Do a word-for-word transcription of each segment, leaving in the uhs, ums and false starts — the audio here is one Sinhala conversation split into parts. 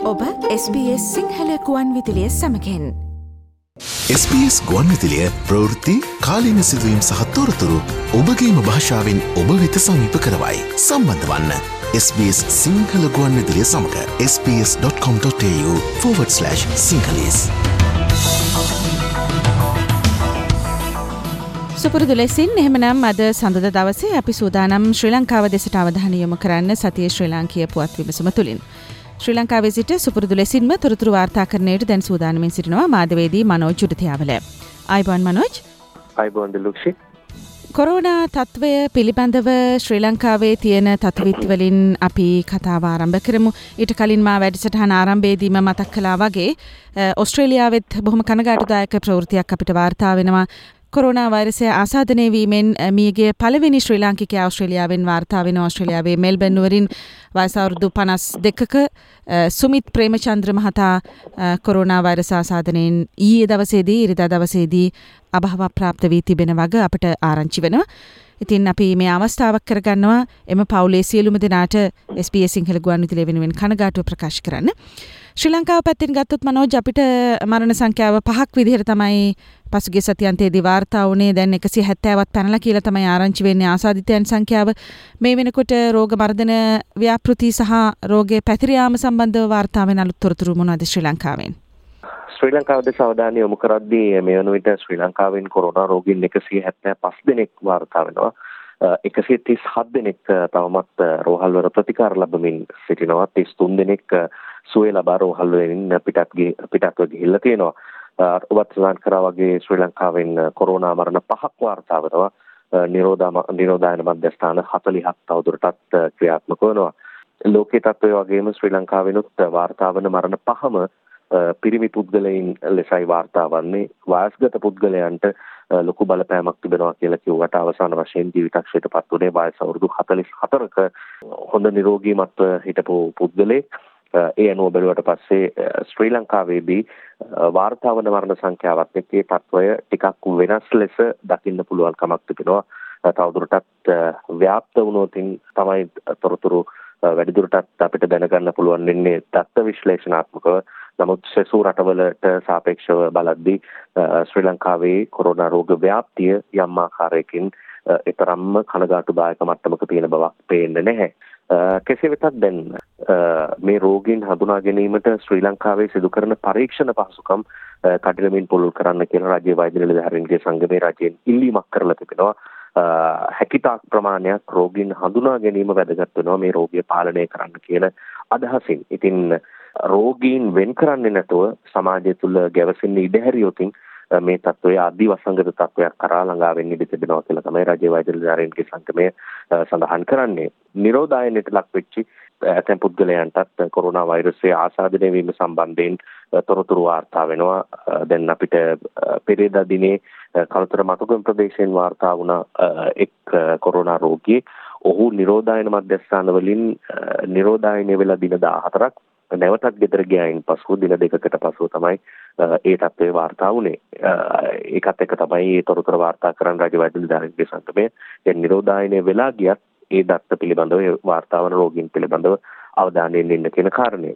ඔබ S B S සිංහල ගුවන් විදුලිය සමගින් S B S ගුවන් විදුලිය ප්‍රවෘත්ති කාලීන සිදුවීම් සහ තොරතුරු ඔබගේම භාෂාවෙන් ඔබ වෙත සමීප කරවයි. සම්බන්ධ වන්න S B S සිංහල ගුවන් විදුලිය සමග s b s dot com dot a u forward slash sinhalese. සුපුරුදු ලෙසින් එහෙමනම් අද සඳුදා දවසේ අපි සූදානම් ශ්‍රී ලංකාව දෙසට අවධානය යොමු කරන්න සතියේ ශ්‍රී ලාංකීය පුවත් විමසුම තුලින්. ශ්‍රී ලංකාවේ සිට සුපුරුදු ලෙසින්ම තොරතුරු වාර්තාකරණයට දැන් සූදානම්ින් සිටිනවා මාධ්‍යවේදී මනෝජ් ජුඩිතියාවල. ආයිබෝන් මනෝජ්. ආයිබෝන් දිලුක්ෂි. කොරෝනා තත්ත්වය පිළිබඳව ශ්‍රී ලංකාවේ තියෙන තත්ත්වවිත් වලින් අපි කතාව ආරම්භ කරමු. ඊට කලින් මා වැඩසටහන ආරම්භයේදීම මතක් කළා වගේ ඕස්ට්‍රේලියාවෙත් බොහොම කනගාටුදායක ප්‍රවෘත්තියක් අපිට වාර්තා වෙනවා. කොරෝනා වෛරසය ආසාදනය වීමෙන් මියගේ පළවෙනි ශ්‍රී ලාංකිකයා ඕස්ට්‍රේලියාවෙන් වාර්තා වෙන ඕස්ට්‍රේලියාවේ මෙල්බර්න් නුවරින් වයස අවුරුදු පනස් දෙකක සුමිත් ප්‍රේමචන්ද්‍ර මහතා කොරෝනා වෛරස ආසාදනයෙන් ඊයේ දවසේදී ඉරිදා දවසේදී අභාව ප්‍රාප්ත වී තිබෙන වග අපට ආරංචි වෙනවා. ඉතින් අපි මේ අවස්ථාවක් කරගන්නවා එම පවුලේ සියලුම දෙනාට S B S සිංහල ගුවන් විදුලිය වෙනුවෙන් කනගාටුව ප්‍රකාශ කරන්න. ශ්‍රී ලංකාව පැත්තෙන් ගත්තොත් මනෝජ් අපිට මරණ සංඛ්‍යාව පහක් විදිහට තමයි පසුගිය සතියන්තයේදී වාර්තා වුණේ. දැන් එකසිය හැත්තෑවක් පැනලා කියලා තමයි ආරංචි වෙන්නේ ආසාදිතයන් සංඛ්‍යාව. මේ වෙනකොට රෝග මර්ධන ව්‍යාපෘති සහ රෝගයේ පැතිර යාම සම්බන්ධව වාර්තා වෙන අලුත් තොරතුරු මොනවද ශ්‍රී ලංකාවෙන්? ශ්‍රී ලංකාව දෙස අවධානය යොමු කරද්දී මේ වන විට ශ්‍රී ලංකාවෙන් කොරෝනා රෝගීන් එකසිය හැත්තෑ පහ දෙනෙක් වාර්තා වෙනවා. එකසිය තිස් හත් දෙනෙක් තවමත් රෝහල්වල ප්‍රතිකාර ලැබමින් සිටිනවා. තිස් තුන් දෙනෙක් සුවය ලබා රෝහල් වලින් පිටත් පිටත්ව ගිහිල්ලා තියෙනවා. ඔබත් සඳහන් කරා වගේ ශ්‍රී ලංකාවෙන් කොරෝනා මරණ පහක් වාර්තා වෙනවා. නිරෝධායන මධ්‍යස්ථාන හතළිහක් තවදුරටත් ක්‍රියාත්මක වෙනවා. ලෝකයේ තත්ත්වය වගේම ශ්‍රී ලංකාවෙනුත් වාර්තා වන මරණ පහම පිරිමි පුද්ගලයන් ලෙසයි වාර්තා වන්නේ. වයස්ගත පුද්ගලයන්ට ලොකු බලපෑමක් තිබෙනවා කියලා කිව්වට අවසාන වශයෙන් ජීවිතක්ෂයට පත් වුණේ වයස අවුරුදු හතළිස් හතරක හොඳ නිරෝගීමත්ව හිටපු පුද්ගලෙක්. ඒ අනුව බැලුවට පස්සේ ශ්‍රී ලංකාවේදී වාර්තා වන මරණ සංඛ්‍යාවත් එක්ක ඒ තත්ත්වය ටිකක් වෙනස් ලෙස දකින්න පුළුවන් කමක් තිබෙනවා. තවදුරටත් ව්‍යාප්ත වුණොතින් තමයි තොරතුරු වැඩිදුරටත් අපිට දැනගන්න පුළුවන් වෙන්නේ දත්ත විශ්ලේෂණාත්මකව. නමුත් සෙසු රටවලට සාපේක්ෂව බලද්දී ශ්‍රී ලංකාවේ කොරෝනා රෝග ව්‍යාප්තිය යම් ආකාරයකින් ඊතරම්ම කනගාටුදායක මට්ටමක තියෙන බවක් පේන්නේ නැහැ. කෙසේ වෙතත් දැන් මේ රෝගීන් හඳුනා ගැනීමට ශ්‍රී ලංකාවේ සිදු කරන පරීක්ෂණ පහසුකම් කඩිනමින් පුළුල් කරන්න කියලා රාජ්‍ය වෛද්‍ය නිලධාරීන්ගේ සංගමේ රජයෙන් ඉල්ලීමක් කරලා තිබෙනවා. හැකිතාක් ප්‍රමාණයක් රෝගීන් හඳුනා ගැනීම වැදගත් වෙනවා මේ රෝගය පාලනය කරන්න කියන අදහසින්. ඉතින් රෝගීන් වෙන් කරන්නේ නැතුව සමාජය තුළ ගැවසෙන්න ඉඩ හැරියොතින් මේ තත්ත්වය අධිවසංගත තත්ත්වයක් කරා ළඟා වෙන්න ඉඩ තිබෙනවා කියලා තමයි රාජ්‍ය වෛද්‍ය නිලධාරීන්ගේ සංගමය සඳහන් කරන්නේ. නිරෝධායනයට ලක් වෙච්ච ඇතැම් පුද්ගලයන්ටත් කොරෝනා වෛරසය ආසාදනය වීම සම්බන්ධයෙන් තොරතුරු වාර්තා වෙනවා. දැන් අපිට පෙරේදා දිනේ කළුතර මතුගම ප්‍රදේශයෙන් වාර්තා වුණ එක් කොරෝනා රෝගියෙක් ඔහු නිරෝධායන මධ්‍යස්ථාන වලින් නිරෝධායනය වෙලා දින දාහතරක් නැවතත් ගෙදර ගියායින් පසු දින දෙකකට පසු තමයි ඒ තත්ත්වය වාර්තා වුණේ. ඒකත් එක්ක තමයි මේ තොරතුරු වාර්තා කරන රාජ්‍ය වෛද්‍ය නිලධාරීන්ගේ සංගමය දැන් නිරෝධායනය වෙලා ගියත් ඒ දත්ත පිළිබඳව වාර්තා වන රෝගීන් පිළිබඳව අවධානයෙන් ඉන්න කියන කාරණය.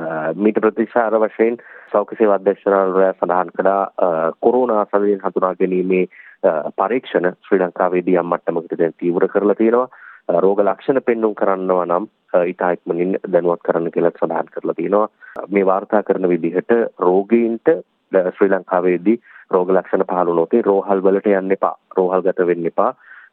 මීට ප්‍රතිචාර වශයෙන් සෞඛ්‍ය සේවා අධ්‍යක්ෂකවරයා සඳහන් කළා කොරෝනා ආසාදනයෙන් හඳුනා ගැනීමේ පරීක්ෂණ ශ්‍රී ලංකාවේදී යම් මට්ටමකට දැන් තීව්‍ර කරලා තියෙනවා. රෝග ලක්ෂණ පෙන්වුම් කරනවා නම් ඊට ඉක්මනින් දැනුවත් කරන්න කියලා සඳහන් කරලා තියෙනවා. මේ වාර්තා කරන විදිහට රෝගීන්ට ශ්‍රී ලංකාවේදී රෝග ලක්ෂණ පහළ වුණොත් රෝහල් වලට යන්න එපා. රෝහල් ගත වෙන්න එපා.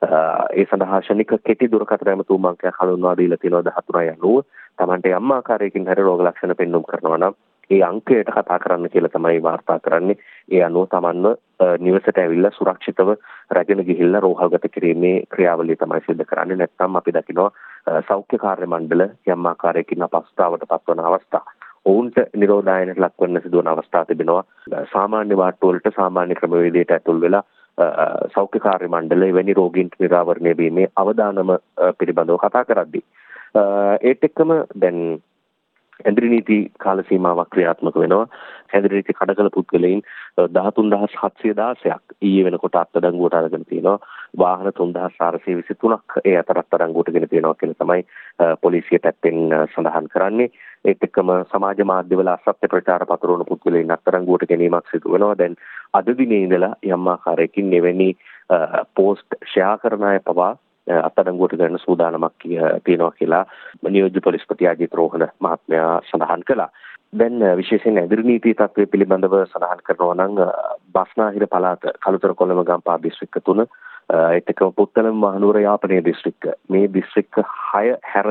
ඒ සඳහා ශනික කෙටි දුරකථන ඇමතුම් අංකයක් හඳුන්වා දීලා තියෙනවා දහතුනයි අනූව. Tamante යම් ආකාරයකින් හරි රෝග ලක්ෂණ පෙන්වුම් කරනවා නම් ඒ අංකයට කතා කරන්න කියලා තමයි වාර්තා කරන්නේ. ඒ අනුව Tamanව නිවසට ඇවිල්ලා සුරක්ෂිතව රැගෙන ගිහිල්ලා රෝහල්ගත කිරීමේ ක්‍රියාවලිය තමයි සිදු කරන්නේ. නැත්නම් අපි දකිනවා සෞඛ්‍ය කාර්ය මණ්ඩල යම් ආකාරයකින් අපහසුතාවට පත්වන අවස්ථා. ඔවුන්ට නිරෝධායනයට ලක් වෙන්න සිදුවන අවස්ථා තිබෙනවා. සාමාන්‍ය වාට්ටු වලට සාමාන්‍ය ක්‍රමවේදයට ඇතුල් වෙලා සෞඛ්‍ය කාර්ය මණ්ඩලය වැනි රෝගීන්ට නිරාවරණය වීමේ අවදානම පිළිබඳව කතා කරද්දී ඒත් එක්කම දැන් ඇඳරි නීති කාල සීමාවක් ක්‍රියාත්මක වෙනවා. හැදිරිටි කඩකල පුද්ගලයන් දහතුන් දහස් හත්සිය දාසයක් ඊයේ වෙනකොට අත්අඩංගුවට අරගෙන තියෙනවා. වාහන තුන් දහස් හාරසිය විසිතුනක් ඒ අතර අත්අඩංගුවට ගෙන තියෙනවා කියලා තමයි පොලිසිය පැත්තෙන් සඳහන් කරන්නේ. ඒත් එක්කම සමාජ මාධ්‍යවල අසත්‍ය ප්‍රචාර පතරවන පුද්ගලයන් අත්අඩංගුවට ගැනීමක් සිදු වෙනවා. දැන් අද දිනේ ඉඳලා යම් ආකාරයකින් එවැනි පෝස්ට් ෂෙයා කරන අය පවා අත්අඩංගුවට ගන්න සූදානමක් තියෙනවා කියලා නියෝජ්‍ය පොලිස්පති අජිත් රෝහණ මහත්මයා සඳහන් කළා. දැන් විශේෂයෙන් ඇදිරි නීති තත්ත්වය පිළිබඳව සඳහන් කරනවා නම් බස්නාහිර පළාත කළුතර කොළඹ ගම්පහ දිස්ත්‍රික්ක තුන ඒත් එක්කම පුත්තලම මහනුවර යාපනයේ දිස්ත්‍රික්ක මේ දිස්ත්‍රික්ක හය හැර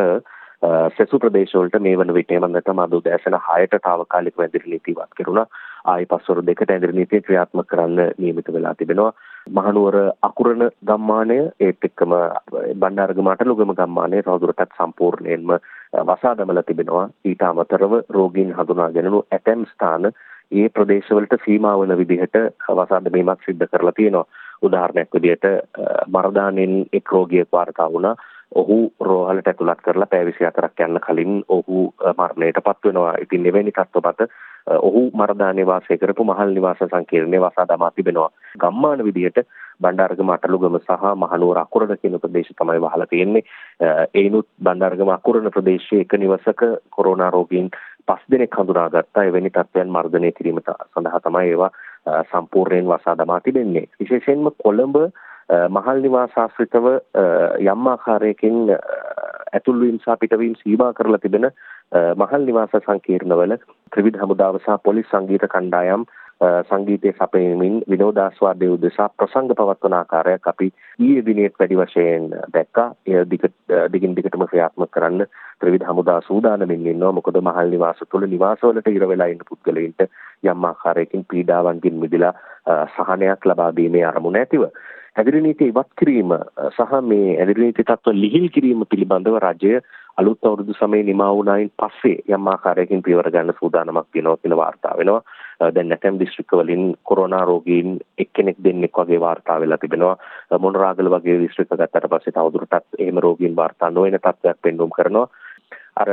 සෙසු ප්‍රදේශවලට මේ වන විට මම නැතම අද උදෑසන හයට තාවකාලික ඇදිරි නීති ඉවත් කෙරුණා. ආයි පස්වරු දෙකට ඇදිරි නීතිය ක්‍රියාත්මක කරන්න නියමිත වෙලා තිබෙනවා. මහනුවර අකුරණ ගම්මානය ඒත් එක්කම බණ්ඩාරගම අටලුගම ගම්මානය තවදුරටත් සම්පූර්ණයෙන්ම වසා දමලා තිබෙනවා. ඊට අමතරව රෝගීන් හඳුනා ගැනීම ඇතැම් ස්ථාන ඒ ප්‍රදේශවලට සීමා වන විදිහට වසා දැමීමක් සිදු කරලා තියෙනවා. උදාහරණයක් විදිහට මරදානෙන් එක් රෝගියෙක් වාර්තා වුණා. ඔහු රෝහලට ඇතුළත් කරලා පැය විසිහතරක් යන්න කලින් ඔහු මරණයට පත් වෙනවා. ඉතින් එවැනි තත්ත්වපත ඔහු මරදානේ වාසය කරපු මහල් නිවාස සංකීර්ණයේ වසා දමා තිබෙනවා. ගම්මාන විදිහට බණ්ඩාරගම අටලුගම සහ මහනුවර අකුරණ කියන ප්‍රදේශ තමයි වහලා තියෙන්නේ. ඒනුත් බණ්ඩාරගම අකුරණ ප්‍රදේශයේ එක නිවසක කොරෝනා රෝගීන් පස් දෙනෙක් හඳුනාගත්තා. එවැනි තත්ත්වයන් මර්ධනය කිරීම සඳහා තමයි ඒවා සම්පූර්ණයෙන් වසා දමා තිබෙන්නේ. විශේෂයෙන්ම කොළඹ මහල් නිවාස ආශ්‍රිතව යම් ආකාරයකින් ඇතුල් වීම සහ පිටවීම සීමා කරලා තිබෙන මහල් නිවාස සංකීර්ණවල ත්‍රිවිධ හමුදාව සහ පොලිස් සංගීත කණ්ඩායම් සංගීතයේ සපයමින් විනෝදාස්වාදයේ උදෙසා ප්‍රසංග පවත්වන ආකාරයක් අපි ඊයේ දිනේත් වැඩි වශයෙන් දැක්කා. එය දිගින් දිගටම ක්‍රියාත්මක කරන්න ත්‍රිවිධ හමුදා සූදානමින් ඉන්නවා. මොකද මහල් නිවාස තුළ නිවාසවලට ඉර වෙලා ඉන්න පුද්ගලයින්ට යම් ආකාරයකින් පීඩාවන්ගෙන් මිදලා සහනයක් ලබා දීමේ අරමුණ ඇතිව ඇදිරි නීති ඉවත් කිරීම සහ මේ ඇදිරි නීති තත්ත්ව ලිහිල් කිරීම පිළිබඳව රජය අලුත් අවුරුදු සමයේ නිමා වුණායින් පස්සේ යම් ආකාරයකින් පියවර ගන්න සූදානමක් වෙනවා කියලා වාර්තා වෙනවා. දැන් නැතම් දිස්ත්‍රික්කවලින් කොරෝනා රෝගීන් එක්කෙනෙක් දෙන්නෙක් වගේ වාර්තා වෙලා තිබෙනවා. මොනරාගල වගේ දිස්ත්‍රික්ක ගත්තට පස්සේ තවදුරටත් එහෙම රෝගීන් වාර්තා නොවන තත්ත්වයක් පෙන්වුම් කරනවා. අර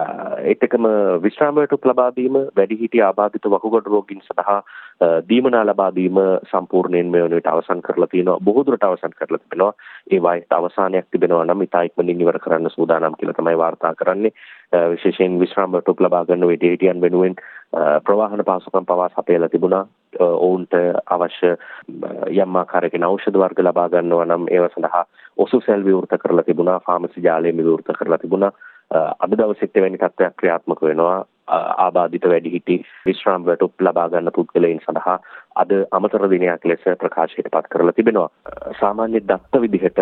ඒත් එක්කම විශ්‍රාම වැටුප් ලබා දීම වැඩිහිටි ආබාධිත වකුගඩු රෝගීන් සඳහා දීමනා ලබා දීම සම්පූර්ණයෙන් මේ වන විට අවසන් කරලා තියෙනවා. බොහෝ දුරට අවසන් කරලා තිබෙනවා. ඒ වයිත් අවසානයක් තිබෙනවා නම් ඉතා ඉක්මනින් ඉවර කරන්න සූදානම් කියලා තමයි වාර්තා කරන්නේ. විශේෂයෙන් විශ්‍රාම වැටුප් ලබා ගන්න වැඩිහිටියන් වෙනුවෙන් ප්‍රවාහන පාසුකම් පවා සපයලා තිබුණා. ඔවුන්ට අවශ්‍ය යම් ආකාරයකින් ඖෂධ වර්ග ලබා ගන්නවා නම් ඒව සඳහා ඔසු සෙල් විවෘත කරලා තිබුණා. ෆාමසි ජාලය විවෘත කරලා තිබුණා. අද දවසෙත් එවැනි තත්ත්වයක් ක්‍රියාත්මක වෙනවා. ආබාධිත වැඩිහිටි විශ්‍රාම වැටුප් ලබා ගන්න පුද්ගලයන් සඳහා අද අමතර දිනයක් ලෙස ප්‍රකාශයට පත් කරලා තිබෙනවා. සාමාන්‍ය දත්ත විදිහට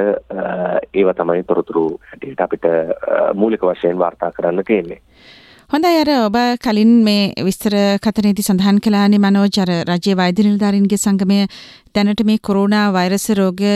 ඒව තමයි තොරතුරු හැටියට අපිට මූලික වශයෙන් වාර්තා කරන්න තියෙන්නේ. හොඳයි අර ඔබ කලින් මේ විස්තර කතනයේදී සඳහන් කළානේ මනෝජ් අර රජයේ වෛද්‍ය නිලධාරීන්ගේ සංගමය දැනට මේ කොරෝනා වෛරස් රෝගය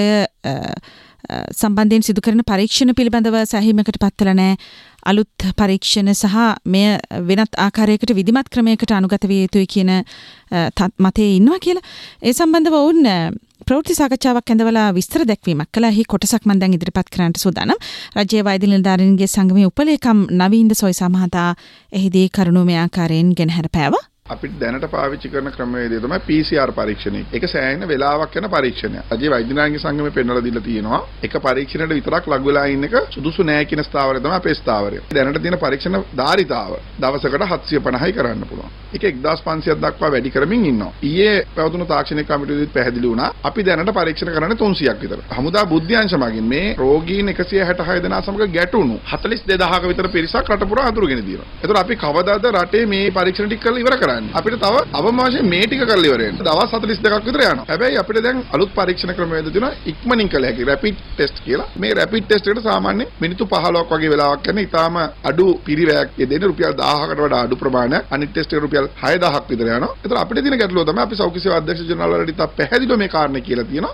සම්බන්ධයෙන් සිදු කරන පරීක්ෂණ පිළිබඳව සැහැීමකට පත් වෙලා නැහැ. අලුත් පරීක්ෂණ සහ මෙය වෙනත් ආකාරයකට විධිමත් ක්‍රමයකට අනුගත විය යුතුයි කියන මතයේ ඉන්නවා කියලා. ඒ සම්බන්ධව වුන් ප්‍රවෘත්ති සාකච්ඡාවක් ඇඳවලා විස්තර දැක්වීමක් කළා. එහි කොටසක් මම දැන් ඉදිරිපත් කරන්නට සූදානම්. රජයේ වෛද්‍ය නිලධාරීන්ගේ සංගමයේ උපලේකම් නවීන්ද සොයිසා මහතා එහිදී කරුණු මේ ආකාරයෙන් ගෙනහැර පෑවා. අපිට දැනට පාවිච්චි කරන ක්‍රමවේදය තමයි පී සී ආර් පරීක්ෂණය. ඒක සෑහෙන වෙලාවක් යන පරීක්ෂණයක්. රජයේ වෛද්‍ය නිලධාරීන්ගේ සංගමේ පෙන්වලා දීලා තියෙනවා. එක පරීක්ෂණයට විතරක් ලඟ වෙලා ඉන්න එක සුදුසු නෑ කියන ස්ථාවරය තමයි අපේ ස්ථාවරය. දැනට තියෙන පරීක්ෂණ ධාරිතාව දවසකට හත්සිය පනහයි කරන්න පුළුවන්. ඒක එක්දාස් පන්සියයක් දක්වා වැඩි කරමින් ඉන්නවා. ඊයේ පැවතුණු තාක්ෂණික කමිටුවේදී පැහැදිලි වුණා අපි දැනට පරීක්ෂණ කරන්නේ තුන්සියයක් විතර. හමුදා බුද්ධ්‍යංශ මගින් මේ රෝගීන් එකසිය හැටහය දෙනා සමග ගැටුණු හතළිස් දෙදාහක විතර පිරිසක් රට පුරා අඳුරගෙන තියෙනවා. ඒතකොට අපි කවදාද රටේ මේ පරීක්ෂණ ටික කරලා ඉවර කරන්නේ? අපිට තව අවම වශයෙන් මේ ටික කරලා ඉවර වෙන්න දවස් හතළිස් දෙකක් විතර යනවා. හැබැයි අපිට දැන් අලුත් පරීක්ෂණ ක්‍රමවේද තියෙනවා ඉක්මනින් කළ හැකි රැපිඩ් ටෙස්ට් කියලා. මේ රැපිඩ් ටෙස්ට් එකට සාමාන්‍යයෙන් මිනිත්තු පහළොවක් වගේ වෙලාවක් යන ඉතාලම අඩු පිරිවැයක් යෙදෙන රුපියල් දහහකට වඩා අඩු ප්‍රමාණයක්. අනිත් ටෙස්ට් එකට රුපියල් හය දහසක් විතර යනවා. ඒතර අපිට තියෙන ගැටලුව තමයි අපි සෞඛ්‍ය සේවා අධ්‍යක්ෂ ජනරාල් වලට ඉතා පැහැදිලිව මේ කාරණේ කියලා තියෙනවා.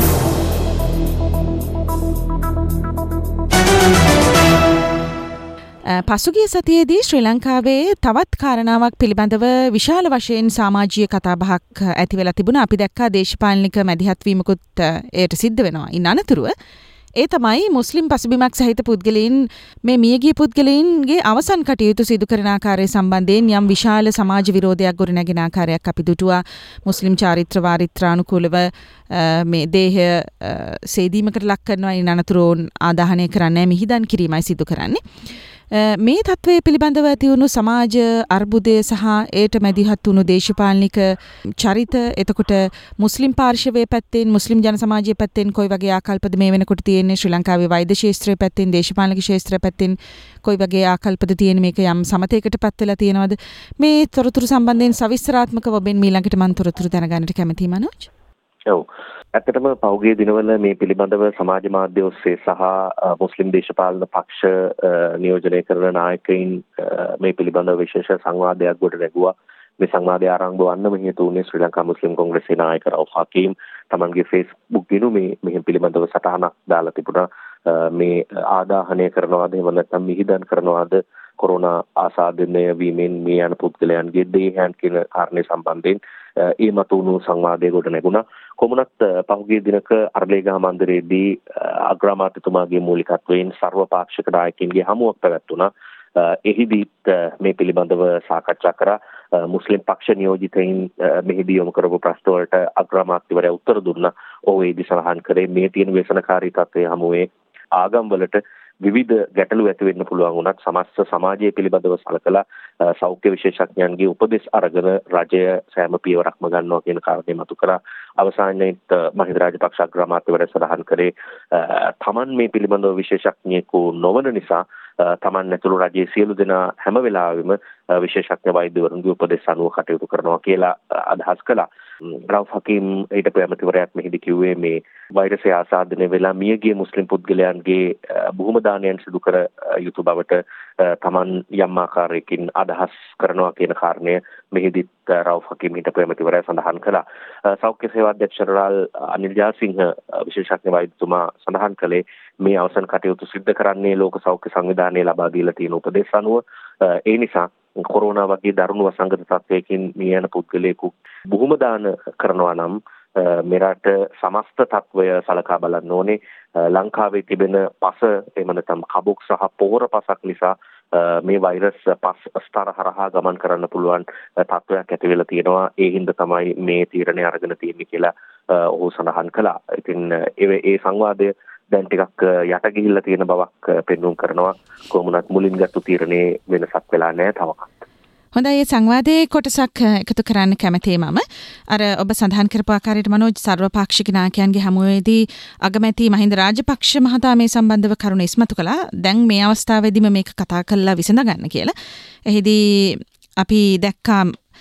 පසුගිය සතියේදී ශ්‍රී ලංකාවේ තවත් කාරණාවක් පිළිබඳව විශාල වශයෙන් සමාජීය කතාබහක් ඇති වෙලා තිබුණා. අපි දැක්කා දේශපාලනික මැදිහත් වීමකුත් ඒට සිද්ධ වෙනවා. ඉන් අනතුරුව ඒ තමයි මුස්ලිම් පසුබිමක් සහිත පුද්ගලයන් මේ මියගිය පුද්ගලයන්ගේ අවසන් කටයුතු සිදු කරන ආකාරය සම්බන්ධයෙන් යම් විශාල සමාජ විරෝධයක් ගොඩනැගෙන ආකාරයක් අපි දුටුවා. මුස්ලිම් චාරිත්‍ර වාරිත්‍රානුකූලව මේ දේහය සේදීමකට ලක් කරනවා. ඉන් අනතුරුව ආදාහනය කරන්නේ මිහිදන් කිරීමයි සිදු කරන්නේ. මේ තත්ත්වය පිළිබඳව ඇති වුණු සමාජ අර්බුදය සහ ඒට මැදිහත් වුණු දේශපාලනික චරිත, එතකොට මුස්ලිම් පාර්ශවයේ පැත්තෙන් මුස්ලිම් ජන සමාජයේ පැත්තෙන් කොයි වගේ ආකල්පද මේ වෙනකොට තියෙන්නේ, ශ්‍රී ලංකාවේ වෛද්‍ය ශාස්ත්‍රයේ පැත්තෙන් දේශපාලනික ශාස්ත්‍රයේ පැත්තෙන් කොයි වගේ ආකල්පද තියෙන්නේ, මේක යම් සමතයකට පත් වෙලා තියෙනවද? මේ තොරතුරු සම්බන්ධයෙන් සවිස්තරාත්මකව ඔබෙන් ඊළඟට මම තොරතුරු දැනගන්නට කැමතියි මනෝජ්. ඔව්. ඇත්තටම පෞගේ දිනවල මේ පිළිබඳව සමාජ මාධ්‍ය ඔස්සේ සහ මුස්ලිම් දේශපාලන පක්ෂ නියෝජනය කරන නායකයින් මේ පිළිබඳව විශේෂ සංවාදයක් ගොඩ නැගුවා. මේ සංවාදය ආරම්භ වන්නම හේතු වුණේ ශ්‍රී ලංකා මුස්ලිම් කොංග්‍රසයේ නායක රවුෆ් හකීම් තමන්ගේ Facebook ගිණුමේ මෙහෙම පිළිබඳව සටහනක් දාලා තිබුණා. මේ ආදාහනය කරනවාද එහෙම නැත්නම් මිහිදන් කරනවාද කොරෝනා ආසාදනය වීමෙන් මේ යන පුද්ගලයන්ගේ දේහයන් කියන කාරණේ සම්බන්ධයෙන් ඒ මතුණු සංවාදයේ ගොඩ නැගුණා. කොමුණත් පහුගිය දිනක අරලේගහ මන්දිරයේදී අග්‍රාමාත්‍යතුමාගේ මූලිකත්වයෙන් සර්වපාක්ෂික නායකින්ගේ හමුවක් පැවැත්වුණා. එහිදීත් මේ පිළිබඳව සාකච්ඡා කරා. මුස්ලිම් පක්ෂ නියෝජිතයින් මෙහිදී යොමු කරපු ප්‍රශ්න වලට අග්‍රාමාත්‍යවරයා උත්තර දුන්නා. ඔහු ඒදී සඳහන් කරේ මේ තියෙන ව්‍යසනකාරී තත්ත්වයේ හමුවේ ආගම් වලට විවිධ ගැටලු ඇති වෙන්න පුළුවන් වුණත් සමස්ත සමාජය පිළිබඳව සලකලා සෞඛ්‍ය විශේෂඥයන්ගේ උපදෙස් අරගෙන රජය සෑම පියවරක්ම ගන්නවා කියන කාරණේ මතු කරා. අවසානයේත් මහින්ද රාජපක්ෂ අග්‍රාමාත්‍යවරයා සඳහන් කරේ තමන් මේ පිළිබඳව විශේෂඥයෙකු නොවන නිසා තමන් ඇතුළු රජයේ සියලු දෙනා හැම වෙලාවෙම විශේෂඥ වෛද්‍යවරුන්ගේ උපදෙස් අනුව කටයුතු කරනවා කියලා අදහස් කළා. රවුෆ් හකීම් ඊට ප්‍රේමතිවරයාත් මෙහිදී කිව්වේ මේ වෛරසය ආසාදනය වෙලා මියගිය මුස්ලිම් පුද්ගලයන්ගේ බොහොම දානයන් සිදු කර යුතු බවට තමන් යම් ආකාරයකින් අදහස් කරනවා කියන කාරණය මෙහිදීත් රවුෆ් හකීම් ඊට ප්‍රේමතිවරයා සඳහන් කළා. සෞඛ්‍ය සේවා අධ්‍යක්ෂ ජනරාල් අනිල් ජාසිංහ විශේෂඥ වෛද්‍යතුමා සඳහන් කළේ මේ අවසන් කටයුතු සිද්ධ කරන්නේ ලෝක සෞඛ්‍ය සංවිධානයේ ලබා දීලා තියෙන උපදෙස් අනුව. ඒ නිසා කොරෝනා වගේ දරුණු වසංගත තත්වයකින් මේ යන පුද්ගලයෙකු බොහොම දාන කරනවා නම් මෙරට සමස්ත තත්වය සලකා බලන්න ඕනේ. ලංකාවේ තිබෙන පස එහෙම නැත්නම් කබොක් සහ පොහොර පසක් නිසා මේ වෛරස් පස් ස්තර හරහා ගමන් කරන්න පුළුවන් තත්වයක් ඇති වෙලා තියෙනවා. ඒ හින්දා තමයි මේ තීරණය අරගෙන තියෙන්නේ කියලා ඔහු සඳහන් කළා. ඉතින් ඒ සංවාදය දැන් ටිකක් යට ගිහිල්ලා තියෙන බවක් පෙන්වුම් කරනවා. කොමුණත් මුලින් ගත්තු තීරණේ වෙනසක් වෙලා නැහැ තවමත්. හොඳයි, සංවාදයේ කොටසක් එකතු කරන්න කැමතියි මම. අර ඔබ සඳහන් කරපු ආකාරයට මනෝජ් සර්වපාක්ෂික නායකයන්ගේ හමුවේදී අගමැති මහින්ද රාජපක්ෂ මහතා මේ සම්බන්ධව කරුණ ඉස්මතු කළා. දැන් මේ අවස්ථාවේදීම මේක කතා කරලා විසඳ ගන්න කියලා. එහිදී අපි දැක්කා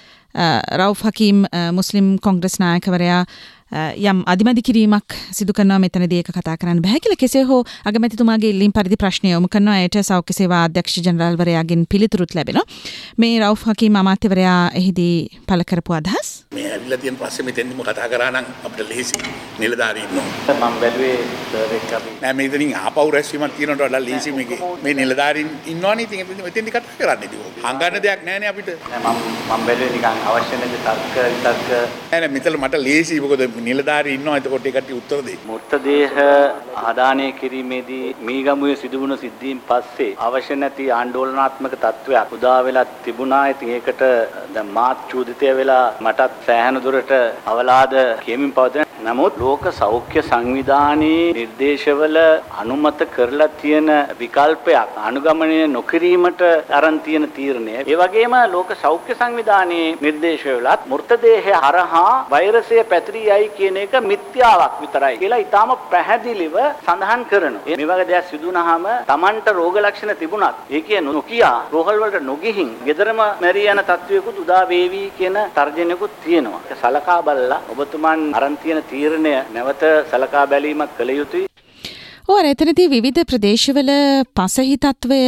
රවුෆ් හකීම් මුස්ලිම් කොංග්‍රස් නායකවරයා යම් අධිමදි කිරීමක් සිදු කරනවා මෙතනදී ඒක කතා කරන්න බෑ කියලා. කෙසේ හෝ අගමැතිතුමාගේ ඉල්ලීම් පරිදි ප්‍රශ්න යොමු කරනවා. ඒට සෞඛ්‍ය සේවා අධ්‍යක්ෂ ජනරාල්වරයාගෙන් පිළිතුරුත් ලැබෙනවා. මේ රවුෆ් හකීම් අමාත්‍යවරයා එහිදී පළ කරපු අදහස් මේ ඇවිල්ලා තියෙන පස්සේ මෙතෙන්දිම කතා කරා නම් අපිට ලේසි නිලධාරීන් ඉන්නවා. මම බැලුවේ සර් එක්ක අපි නෑ මේ ඉතින් ආපහු රැස්වීමක් තියෙනවට වඩා ලේසි මේකේ මේ නිලධාරීන් ඉන්නවනේ. ඉතින් මෙතෙන්දි කතා කරන්නේ ඉතින් හංගන්න දෙයක් නෑනේ අපිට. නෑ මම මම බැලුවේ නිකන් අවශ්‍ය නැති තර්ක විතර්ක නෑ නෑ මෙතන මට ලේසි මොකද නිලධාරී ඉන්නවා. එතකොට ඒකට උත්තර දෙයි. මෘතදේහ ආදානය කිරීමේදී මීගමුවේ සිදුවුණු සිද්ධීන් පස්සේ අවශ්‍ය නැති ආందోලනාත්මක තත්වයක් උදා වෙලා තිබුණා. ඉතින් ඒකට දැන් මාත් චූදිතය වෙලා මටත් සෑහෙන දුරට අවලාද කියමින් පවතින. නමුත් ලෝක සෞඛ්‍ය සංවිධානයේ නිර්දේශවල අනුමත කරලා තියෙන විකල්පයක් අනුගමනය නොකිරීමට අරන් තියෙන තීරණය. ඒ වගේම ලෝක සෞඛ්‍ය සංවිධානයේ නිර්දේශවලත් මෘතදේහය හරහා වෛරසය පැතිරියයි කියන එක මිත්‍යාවක් විතරයි කියලා ඊටාම පැහැදිලිව සඳහන් කරනවා. මේ වගේ දෙයක් සිදු වුණාම Tamanට රෝග ලක්ෂණ තිබුණත් ඒකේ නොකියා රෝහල් වලට නොගිහින් ගෙදරම මැරී යන තත්වයකුත් උදා වේවි කියන තර්ජනයකුත් තියෙනවා. ඒක සලකා බලලා ඔබතුමන් අරන් තියෙන තීරණය නැවත සලකා බැලීමක් කළ යුතුයි. ඕ එතනදී විවිධ ප්‍රදේශවල පසහි තත්වය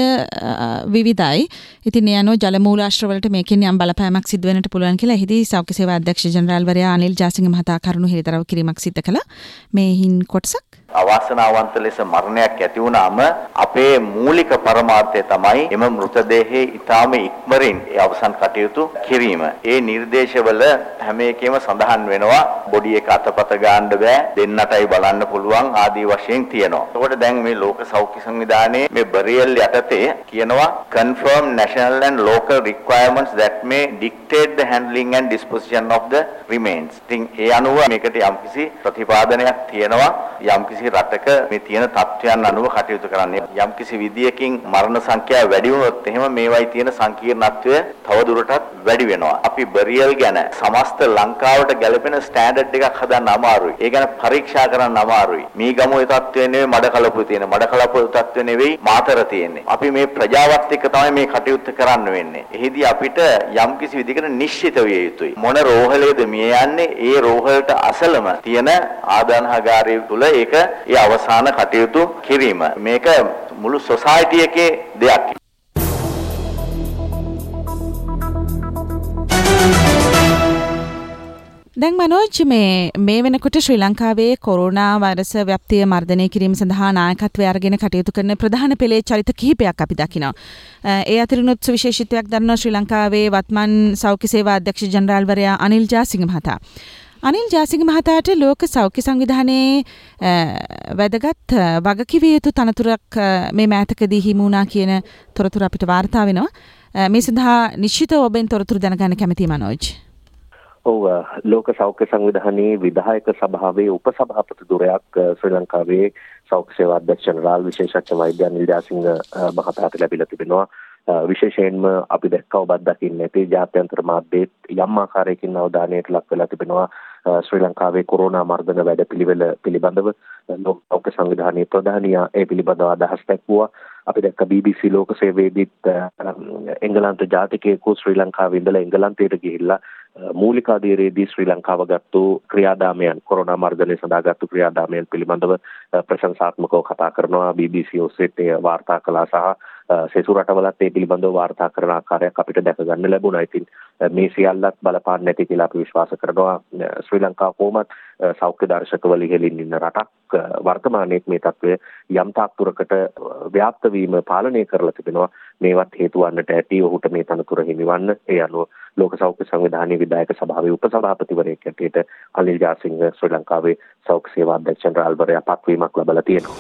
විවිධයි. ඉතින් යනෝ ජලමූලාශ්‍රවලට මේකෙන් යම් බලපෑමක් සිදු වෙන්නට පුළුවන් කියලා එහිදී සෞඛ්‍ය සේවා අධ්‍යක්ෂ ජනරාල්වරයා අනිල් ජාසිංහ මහතා කරුණු හිරිතරව කිරීමක් සිදු කළා. මේ හින් කොටසක් අවාසනාවන්ත ලෙස මරණයක් ඇති වුණාම අපේ මූලික පරමාර්ථය තමයි එම මෘතදේහයේ ඊටාම ඉක්මරින් ඒ අවසන් කටයුතු කිරීම. ඒ නිර්දේශවල හැම එකෙම සඳහන් වෙනවා බොඩි එක අතපත ගන්න බෑ දෙන්නටයි බලන්න පුළුවන් ආදී වශයෙන් තියෙනවා. ඒකට දැන් මේ ලෝක සෞඛ්‍ය සංවිධානයේ මේ බරියල් යටතේ කියනවා confirm national and local requirements that may dictate the handling and disposition of the remains. ඉතින් ඒ අනුව මේකට යම්කිසි ප්‍රතිපාදනයක් තියෙනවා. යම්කිසි රටක මේ තියෙන තත්ත්වයන් අනුව කටයුතු කරන්නේ. යම්කිසි විදියකින් මරණ සංඛ්‍යාව වැඩි වුණොත් එහෙම මේවයි තියෙන සංකීර්ණත්වය තවදුරටත් වැඩි වෙනවා. අපි බරියල් ගැන සමස්ත ලංකාවට ගැලපෙන ස්ටෑන්ඩඩ් එකක් හදන්න අමාරුයි. ඒ ගැන පරීක්ෂා කරන්න අමාරුයි. මේ ගමුවේ තත්ත්වය නෙවෙයි මඩකලපුවේ තියෙන. මඩකලපුවේ තත්ත්වය නෙවෙයි මාතර තියෙන්නේ. අපි මේ ප්‍රජාවත් එක්ක තමයි මේ කටයුත්ත කරන්න වෙන්නේ. එහිදී අපිට යම්කිසි විදිහකට නිශ්චිත විය යුතුයි. මොන රෝහලේද මිය යන්නේ? ඒ රෝහලට අසලම තියෙන ආදානහාගාරය තුල ඒක ඒ අවසාන කටයුතු කිරීම. මේක මුළු සොසයිටි එකේ දෙයක්. දැන් මනෝජ් මේ මේ වෙනකොට ශ්‍රී ලංකාවේ කොරෝනා වෛරස ව්‍යාප්තිය මර්ධනය කිරීම සඳහා නායකත්වය අරගෙන කටයුතු කරන ප්‍රධාන පෙළේ චරිත කිහිපයක් අපි දකිනවා. ඒ අතරිනුත් සුවිශේෂීත්වයක් දරන ශ්‍රී ලංකාවේ වත්මන් සෞඛ්‍ය සේවා අධ්‍යක්ෂ ජනරාල්වරයා අනිල් ජාසිංහ මහතා. අනිල් ජාසිංහ මහතාට ලෝක සෞඛ්‍ය සංවිධානයේ වැදගත් වගකිවිය යුතු තනතුරක් මේ මෑතකදී හිමි වුණා කියන තොරතුරු අපිට වාර්තා වෙනවා. මේ සඳහා නිශ්චිතව ඔබෙන් තොරතුරු දැනගන්න කැමතියි මනෝජ්. ඔව් ලෝක සෞඛ්‍ය සංවිධානයේ විධායක සභාවේ උපසභාපති ධුරයක් ශ්‍රී ලංකාවේ සෞඛ්‍ය සේවා අධ්‍යක්ෂ ජනරාල් විශේෂඥ වෛද්‍ය අනිල් ජාසිංහ මහතාට ලැබිලා තිබෙනවා. විශේෂයෙන්ම අපි දැක්කව ඔබත් දකින්නේ නැති ජාත්‍යන්තර මාධ්‍යයේ යම් ආකාරයකින් අවධානයට ලක් වෙලා තිබෙනවා ශ්‍රී ලංකාවේ කොරෝනා මර්ධන වැඩපිළිවෙල පිළිබඳව ලෝක සෞඛ්‍ය සංවිධානයේ ප්‍රධානියා ඒ පිළිබඳව අදහස් දක්වුවා. අපි දැක්ක බී බී සී ලෝක සේවයේදීත් එංගලන්ත ජාතිකයෙකු ශ්‍රී ලංකාවේ ඉඳලා එංගලන්තයට ගිහිල්ලා මූලික අධීරයේදී ශ්‍රී ලංකාව ගත්තු ක්‍රියාදාමයන් කොරෝනා මර්ධනය සඳහා ගත්තු ක්‍රියාදාමයන් පිළිබඳව ප්‍රශංසාත්මකව කතා කරනවා. බී බී සී ඔස්සේත් වාර්තා කළා සහ සෙසු රටවලත් ඒ පිළිබඳව වාර්තා කරන ආකාරයක් අපිට දැක ගන්න ලැබුණා. ඉතින් මේ සියල්ලත් බලපාන්නේ නැති කියලා අපි විශ්වාස කරනවා. ශ්‍රී ලංකාව කොහොමත් සෞඛ්‍ය දර්ශකවල ඉහළින් ඉන්න රටක් වර්තමානයේ මේ තත්ත්වය යම් තාක් දුරකට ව්‍යාප්ත වීම පාලනය කරලා තිබෙනවා. මේවත් හේතු වන්නට ඇති ඔහුට මේ තනතුර හිමිවන්න. ඒ අනුව ලෝක සෞඛ්‍ය සංවිධානයේ විධායක සභාවේ උපසභාපතිවරයෙක් හැටියට අනිල් ජාසිංහ ශ්‍රී ලංකාවේ සෞඛ්‍ය සේවා අධ්‍යක්ෂ ජනරාල්වරයා පත්වීමක් ලැබලා තියෙනවා.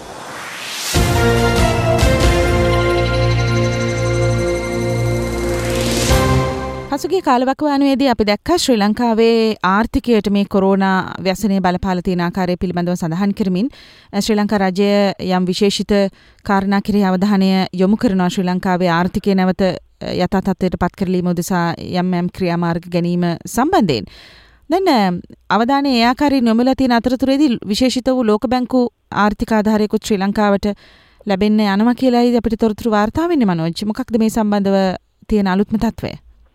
පසුගිය කාලවකවානුවේදී අපි දැක්කා ශ්‍රී ලංකාවේ ආර්ථිකයට මේ කොරෝනා ව්‍යසනය බලපාලා තියෙන ආකාරය පිළිබඳව සඳහන් කරමින් ශ්‍රී ලංකා රජය යම් විශේෂිත කාරණා කෙරෙහි අවධානය යොමු කරනවා. ශ්‍රී ලංකාවේ ආර්ථිකය නැවත යථා තත්ත්වයට පත් කරලීම උදෙසා යම් යම් ක්‍රියාමාර්ග ගැනීම සම්බන්ධයෙන් දැන් අවධානය ඒ ආකාරයෙන් යොමුලා තියෙන අතරතුරේදී විශේෂිත වූ ලෝක බැංකු ආර්ථික ආධාරයකුත් ශ්‍රී ලංකාවට ලැබෙන්න යනවා කියලායි අපිට තොරතුරු වාර්තා වෙන්නේ මනෝජ්. මොකක්ද මේ සම්බන්ධව තියෙන අලුත්ම තත්ත්වය?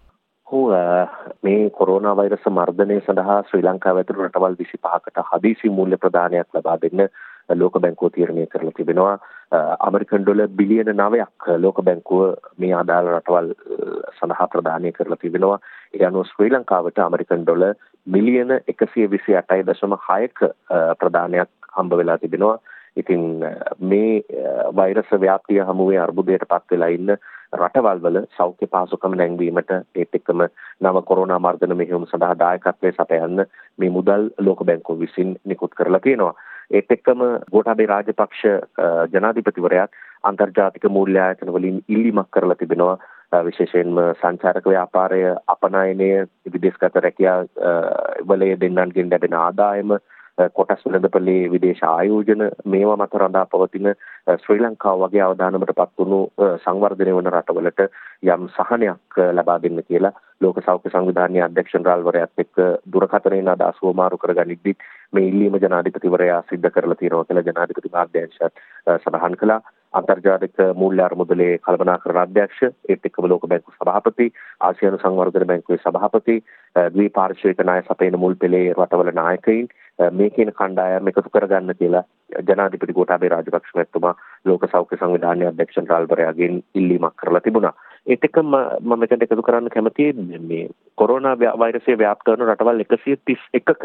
මේ කොරෝනා වෛරස මර්ධනය සඳහා ශ්‍රී ලංකාව ඇතුළු රටවල් විසිපහකට හදිසි මූල්‍ය ප්‍රදානයක් ලබා දෙන්න ලෝක බැංකුව තීරණය කරලා තිබෙනවා. ඇමරිකන් ඩොලර් බිලියන නවයක් ලෝක බැංකුව මේ අදාළ රටවල් සඳහා ප්‍රදානය කරලා තිබෙනවා. ඒ අනුව ශ්‍රී ලංකාවට ඇමරිකන් ඩොලර් මිලියන එකසිය විසි අටයි දශම හයක ප්‍රදානයක් හම්බ වෙලා තිබෙනවා. ඉතින් මේ වෛරස ව්‍යාප්තිය හමුවේ අර්බුදයට පත් වෙලා ඉන්න රටවල් වල සෞඛ්‍ය පහසුකම් නැංවීමට ඒත් එක්කම නව කොරෝනා මර්ධන මෙහෙයුම සඳහා දායකත්වයේ සපයන්න මේ මුදල් ලෝක බැංකුව විසින් නිකුත් කරලා තියෙනවා. ඒත් එක්කම ගෝඨාභය රාජපක්ෂ ජනාධිපතිවරයාත් අන්තර්ජාතික මූල්‍ය ආයතන වලින් ඉල්ලීමක් කරලා තිබෙනවා. විශේෂයෙන්ම සංචාරක ව්‍යාපාරය අපනයනය විදේශගත රැකියා වලේ දෙන්නන්ගෙන් ලැබෙන ආදායම කොටස් වෙළඳපොලේ විදේශ ආයෝජන මේවා මත රඳා පවතින ශ්‍රී ලංකාව වගේ අවදානමට පත් වුණු සංවර්ධනය වන රටවලට යම් සහනයක් ලබා දෙන්න කියලා ලෝක සෞඛ්‍ය සංවිධානයේ අධ්‍යක්ෂ ජනරාල්වරයාත් එක්ක දුරකථනයෙන් අදහස් වමාරු කරගනිද්දී මේ ඉල්ලීම ජනාධිපතිවරයා සිද්ධ කරලා තියෙනවා කියලා ජනාධිපති මාධ්‍යාංශයත් සඳහන් කළා. අන්තර්ජාතික මූල්‍ය අරමුදලේ කළමනාකරණ අධ්‍යක්ෂ ඒත් එක්කම ලෝක බැංකු සභාපති ආසියානු සංවර්ධන බැංකුවේ සභාපති ද්විපාර්ශ්වික ණය සපයන මුල් පෙළේ රටවල නායකයින් මේ කියන කණ්ඩායම් එකතු කරගන්න කියලා ජනාධිපති ගෝඨාභය රාජපක්ෂ මැතිතුමා ලෝක සෞඛ්‍ය සංවිධානයේ අධ්‍යක්ෂ ජනරාල්වරයාගෙන් ඉල්ලීමක් කරලා තිබුණා. ඒත් එක්කම මම මෙතනට එකතු කරන්න කැමතියි මේ කොරෝනා වෛරසය ව්‍යාප්ත වන රටවල් එකසිය තිස් එකක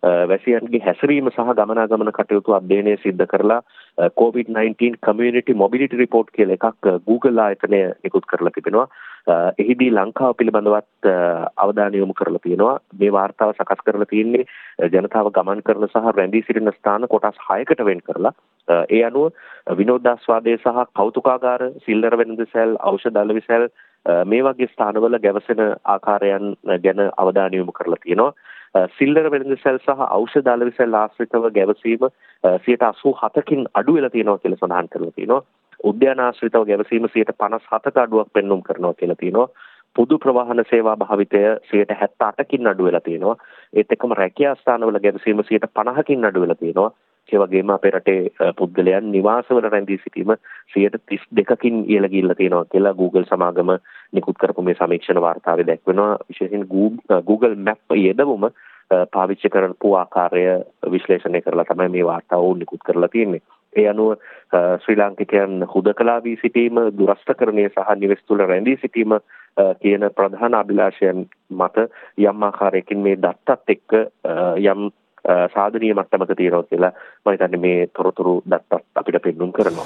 වැසියන්ගේ හැසිරීම සහ ගමනාගමන කටයුතු අධ්‍යයනය සිද්ධ කරලා COVID nineteen community mobility report කියලා එකක් Google ආයතනය නිකුත් කරලා තිබෙනවා. එහිදී ලංකාව පිළිබඳවත් අවධානය යොමු කරලා තියෙනවා. මේ වාර්තාව සකස් කරලා තියෙන්නේ ජනතාව ගමන් කරන සහ රැඳී සිටින ස්ථාන කොටස් හයකට වෙන් කරලා. ඒ අනුව විනෝදාස්වාදයේ සහ කෞතුකාගාර, සිල්ලර වෙළඳසැල්, ඖෂධ අලෙවිසැල් මේ වගේ ස්ථානවල ගැවසෙන ආකාරයන් ගැන අවධානය යොමු කරලා තියෙනවා. සිල්ලර වෙළඳසැල් සහ ඖෂධ අලෙවිසැල් ආශ්‍රිතව ගැවසීම සියයට අසූ හතකින් අඩු වෙලා තියෙනවා කියලා සඳහන් කරලා තියෙනවා. උද්‍යාන ආශ්‍රිතව ගැවසීම සියයට පනස් හතක අඩුවක් පෙන්눔 කරනවා කියලා තියෙනවා. පොදු ප්‍රවාහන සේවා භාවිතය සියයට හැත්තෑ අටකින් අඩු වෙලා තියෙනවා. ඒත් එක්කම රැකියා ස්ථානවල ගැවසීම සියයට පනහකින් අඩු වෙලා තියෙනවා. ඒ වගේම අපේ රටේ පුද්ගලයන් නිවාසවල රැඳී සිටීම සියයට තිස් දෙකකින් ඉහළ ගිහිල්ලා තියෙනවා කියලා Google සමාගම නිකුත් කරපු මේ සමීක්ෂණ වාර්තාවේ දැක්වෙනවා. විශේෂයෙන් Google Map යෙදවුම පාවිච්චි කරපු ආකාරය විශ්ලේෂණය කරලා තමයි මේ වාර්තාව නිකුත් කරලා තියෙන්නේ. ඒ අනුව ශ්‍රී ලාංකිකයන් හුදකලා වී සිටීම, දුරස්ථකරණය සහ නිවෙස් තුළ රැඳී සිටීම කියන ප්‍රධාන අභිලාෂයන් මත යම් ආකාරයකින් මේ දත්තත් එක්ක යම් සාධනීය මට්ටමක තියෙනවා කියලා මම හිතන්නේ මේ තොරතුරු දත්තත් අපිට පෙන්වන්න කරනවා.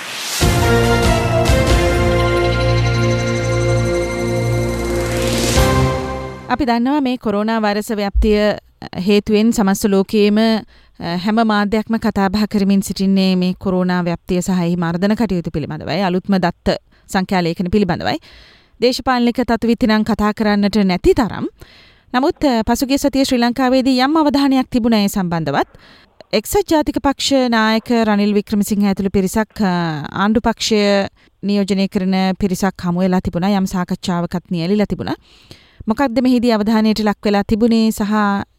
අපි දන්නවා මේ කොරෝනා වෛරස ව්‍යාප්තිය හේතුවෙන් සමස්ත ලෝකයේම හැම මාධ්‍යයක්ම කතා බහ කරමින් සිටින්නේ මේ කොරෝනා ව්‍යාප්තිය සහ එහි මර්ධන කටයුතු පිළිබඳවයි, අලුත්ම දත්ත සංඛ්‍යා ලේඛන පිළිබඳවයි. දේශපාලනික තත්ත්වෙත් නම් කතා කරන්නට නැති තරම්. නමුත් පසුගිය සතියේ ශ්‍රී ලංකාවේදී යම් අවධානයක් තිබුණා ඒ සම්බන්ධවත්. එක්සත් ජාතික පක්ෂ නායක රනිල් වික්‍රමසිංහ ඇතුළු පිරිසක් ආණ්ඩු පක්ෂය නියෝජනය කරන පිරිසක් හමු වෙලා තිබුණා. යම් සාකච්ඡාවකත් නියැලිලා තිබුණා. මොකක්ද මෙහිදී අවධානයට ලක් වෙලා තිබුණේ සහ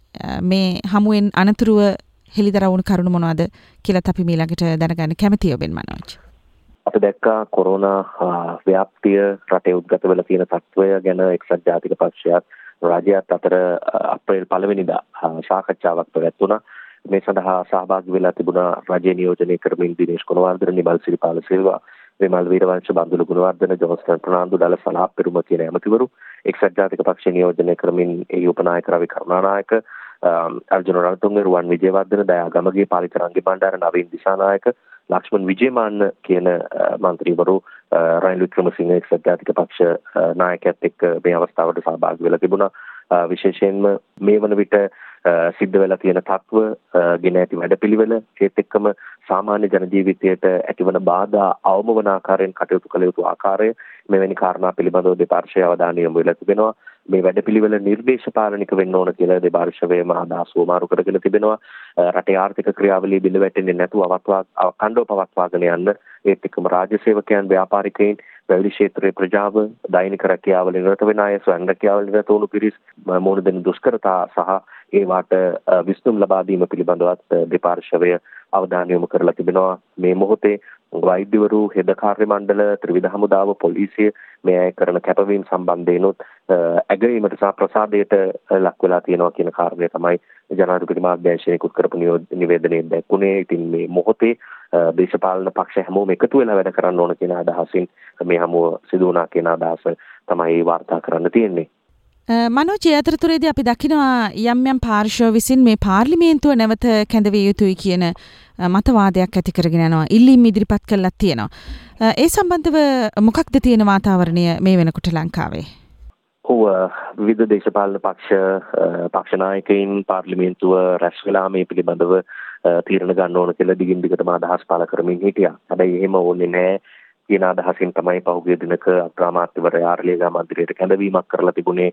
මේ හමුවෙන් අනතුරුව හෙළිදරව් වුණු කරුණු මොනවද කියලාත් අපි ඊළඟට දැනගන්න කැමතියි ඔබෙන් මනෝජ්. අපි දැක්කා කොරෝනා ව්‍යාප්තිය රටේ උද්ගත වෙලා තියෙන තත්ත්වය ගැන එක්සත් ජාතික පක්ෂයත් රාජ්‍යයත් අතර අප්‍රේල් පළවෙනිදා සාකච්ඡාවක් පැවැත්වුණා. මේ සඳහා සහභාගී වෙලා තිබුණා රජය නියෝජනය කරමින් දිනේෂ් ගුණවර්ධන, නිමල් සිරිපාල සිල්වා, විමල් වීරවංශ, බන්දුල ගුණවර්ධන, ජෝස්ටන් ප්‍රනාන්දු, දල සලාප් පෙරුම කියන ඇමතිවරු, එක්සත් ජාතික පක්ෂ නියෝජනය කරමින් ඒ උපනායක රවි කරුණානායක, අර්ජුන රණතුංග, රුවන් විජේවර්ධන, දයා ගමගේ, පාලිත රංගි බණ්ඩාර, නවීන් දිසානායක, ලක්ෂ්මන් විජේමාන්න කියන මන්ත්‍රීවරු රනිල් වික්‍රමසිංහ එක්සත් ජාතික පක්ෂ නායකයාත් එක්ක මේ අවස්ථාවට සහභාගී වෙලා තිබුණා. විශේෂයෙන්ම මේ වන විට සිද්ධ වෙලා තියෙන තත්ත්ව ගෙන ඇති වැඩපිළිවෙල ඒත් එක්කම සාමාන්‍ය ජන ජීවිතයට ඇතිවන බාධා අවම වන ආකාරයෙන් කටයුතු කළ යුතු ආකාරය මෙවැනි කාරණා පිළිබඳව දෙපාර්ශ්වය අවධානය යොමු වෙලා තිබෙනවා. මේ වැඩපිළිවෙල නිර්දේශපාලනික වෙන්න ඕන කියලා දෙපාර්ශ්වයම අදහස් වමාරු කරගෙන තිබෙනවා. රටේ ආර්ථික ක්‍රියාවලිය බිඳ වැටෙන්නේ නැතුව අවත්වා අඛණ්ඩව පවත්වාගෙන යන්න ඒත් එක්කම රාජ්‍ය සේවකයන්, ව්‍යාපාරිකයින්, පැවිදි ක්ෂේත්‍රයේ ප්‍රජාව, දෛනික රැකියාවල නිරත වෙන අය, ස්වයං රැකියාවල නිරත වුණු පිරිස් මොන දෙන දුෂ්කරතා සහ ඒවට විසඳුම් ලබා දීම පිළිබඳවත් දෙපාර්ශ්වය අවධානය යොමු කරලා තිබෙනවා. මේ මොහොතේ වෛද්‍යවරු, හෙද කාර්ය මණ්ඩල, ත්‍රිවිධ හමුදාව, පොලිසිය මේ අය කරන කැපවීම සම්බන්ධයෙන්ුත් ඇගයීමට සහ ප්‍රසාදයට ලක් වෙලා තියෙනවා කියන කාරණය තමයි ජනාධිපති මාධ්‍යංශය නිකුත් කරපු නිවේදනයේ දැක්ුණේ. ඉතින් මේ මොහොතේ දේශපාලන පක්ෂ හැමෝම එකතු වෙලා වැඩ කරන්න ඕන කියන අදහසින් මේ හමුව සිදු වුණා කියන අදහස තමයි වාර්තා කරන්න තියෙන්නේ. මනෝජ්, අතරතුරේදී අපි දකිනවා යම් යම් පාර්ශ්ව විසින් මේ පාර්ලිමේන්තුව නැවත කැඳවිය යුතුයි කියන මතවාදයක් ඇති කරගෙන යනවා. ඉල්ලීම් ඉදිරිපත් කළා තියෙනවා. ඒ සම්බන්ධව මොකක්ද තියෙන වාතාවරණය මේ වෙනකොට ලංකාවේ? ඔව්, විවිධ දේශපාලන පක්ෂ පක්ෂ නායකයින් පාර්ලිමේන්තුව රැස් වෙලා මේ පිළිබඳව තීරණ ගන්න ඕන කියලා දිගින් දිගටම අදහස් පළ කරමින් හිටියා. හැබැයි එහෙම වුණේ නැහැ කියන අදහසින් තමයි පහුගිය දිනක අග්‍රාමාත්‍යවරයා ආරලියගම මන්දිරයට කැඳවීමක් කරලා තිබුණේ.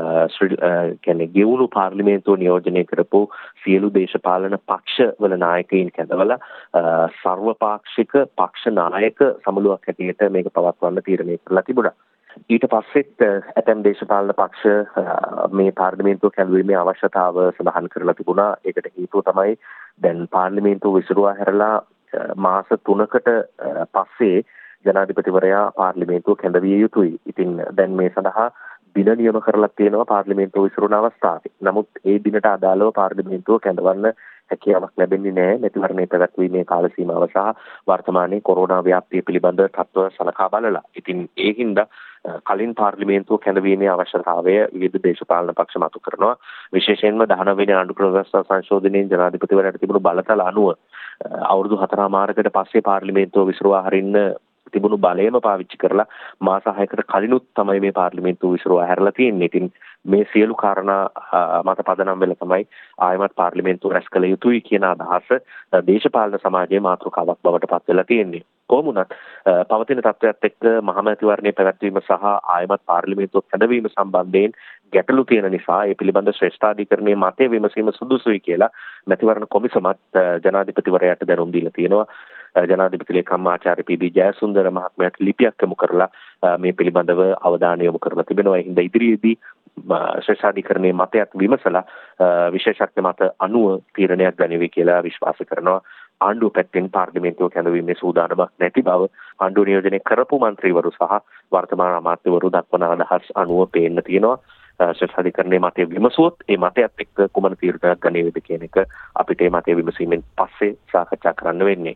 කියන්නේ ගෙවුණු පාර්ලිමේන්තුව නියෝජනය කරපු සියලු දේශපාලන පක්ෂවල නායකයින් කැඳවලා සර්වපාක්ෂික පක්ෂ නායක සමුළුවක් හැටියට මේක පවත්වන්න තීරණය කරලා තිබුණා. ඊට පස්සෙත් ඇතැම් දේශපාලන පක්ෂ මේ පාර්ලිමේන්තුව කැඳවීමේ අවශ්‍යතාව සඳහන් කරලා තිබුණා. ඒකට හේතුව තමයි දැන් පාර්ලිමේන්තුව විසිරුවා හැරලා මාස තුනකට පස්සේ ජනාධිපතිවරයා පාර්ලිමේන්තුව කැඳවිය යුතුයි. ඉතින් දැන් මේ සඳහා දින නියම කරලා තියෙනවා පාර්ලිමේන්තුව විසිරුණ අවස්ථාවේ. නමුත් ඒ දිනට අදාළව පාර්ලිමේන්තුව කැඳවන්න හැකියාවක් ලැබෙන්නේ නැහැ මැතිවරණයේ පැවැත්වීමේ කාල සීමාව සහ වර්තමානයේ කොරෝනා ව්‍යාප්තිය පිළිබඳ තත්ත්ව සලකා බලලා. ඉතින් ඒ හින්දා කලින් පාර්ලිමේන්තුව කැඳවීමේ අවශ්‍යතාවය විවිධ දේශපාලන පක්ෂ මතු කරනවා. විශේෂයෙන්ම දහනව වෙනි ආණ්ඩුක්‍රම ව්‍යවස්ථා සංශෝධනයෙන් ජනාධිපතිවරයාට තිබුණු බලතල අනුව අවුරුදු හතරමාරකට පස්සේ පාර්ලිමේන්තුව විසිරුවා හරින්න තිබුණු බලයම පාවිච්චි කරලා මාස හයකට කලිනුත් තමයි මේ පාර්ලිමේන්තුව විසිරුවා හැරලා තියෙන්නේ. ඉතින් මේ සියලු කාරණා මත පදනම් වෙලා තමයි ආයමත් පාර්ලිමේන්තුව රැස් කළ යුතුයි කියන අදහස දේශපාලන සමාජයේ මාතෘකාවක් බවට පත් වෙලා තියෙන්නේ. කොහොම වුණත් පවතින තත්ත්වයක් එක්ක මහමැතිවරණයේ පැවැත්වීම සහ ආයමත් පාර්ලිමේන්තුව කැඳවීම සම්බන්ධයෙන් ගැටලු තියෙන නිසා ඒ පිළිබඳ ශ්‍රේෂ්ඨාධිකරණයේ මතය විමසීම සුදුසුයි කියලා මැතිවරණ කොමිසමත් ජනාධිපතිවරයාට දැනුම් දීලා තියෙනවා. ජනාධිපති ලේකම් ආචාර්ය පී.බී. ජයසුන්දර මහත්මයාට ලිපියක් යොමු කරලා මේ පිළිබඳව අවධානය යොමු කරලා තිබෙනවා. ඒ හින්දා ඉදිරියේදී ශ්‍රේෂ්ඨාධිකරණයේ මතයක් විමසලා විශේෂඥ මත අනුව තීරණයක් ගනිවි කියලා විශ්වාස කරනවා. ආණ්ඩුව පැත්තෙන් පාර්ලිමේන්තුව කැඳවීමේ සූදානමක් නැති බව ආණ්ඩුව නියෝජනය කරපු මන්ත්‍රීවරු සහ වර්තමාන අමාත්‍යවරු දක්වන අදහස් අනුව පේන්න තියෙනවා. ශ්‍රේෂ්ඨාධිකරණයේ මතය විමසුවොත් ඒ මතයත් එක්ක කුමන තීරණයක් ගනිවේද කියන එක අපිට මේ මතය විමසීමෙන් පස්සේ සාකච්ඡා කරන්න වෙන්නේ.